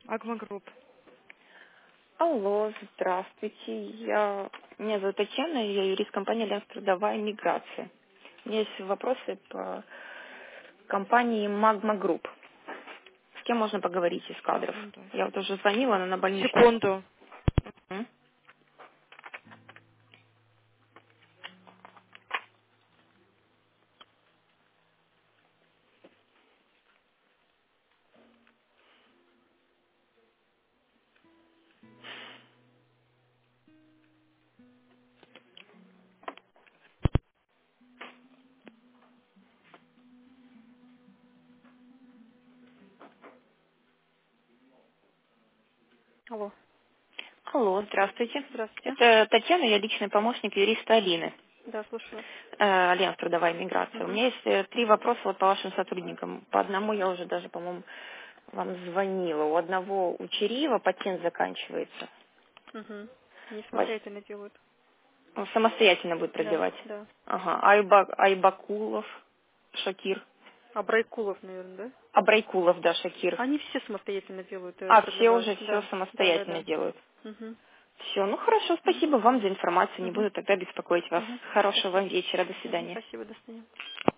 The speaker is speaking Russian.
Агма Групп. Алло, здравствуйте. Меня зовут Татьяна, я юрист компании «Альянс Трудовая миграция». У меня есть вопросы по компании «Магма Групп». С кем можно поговорить из кадров? Секунду. Я вот уже звонила, но на больничном. Секунду. М? Алло. Алло, здравствуйте. Здравствуйте. Это Татьяна, я личный помощник юриста Алины. Да, слушаю вас. Альянс Трудовая миграция. У Угу. меня есть три вопроса вот по вашим сотрудникам. По одному я уже даже, по-моему, вам звонила. У одного у Чириева патент заканчивается. Угу. Не Вась- самостоятельно делают. Он самостоятельно будет Да, продлевать. да. Ага. Айбакулов, Шакир. А Брайкулов, наверное, да? Абрайкулов, да, Шакир. Они все самостоятельно делают, Все продлевают. уже все Да, да, да, самостоятельно да. делают. Угу. Все, ну хорошо, спасибо вам за информацию. Не Угу. буду тогда беспокоить вас. Угу. Хорошего Спасибо. вам вечера. До Угу. свидания. Спасибо, до свидания.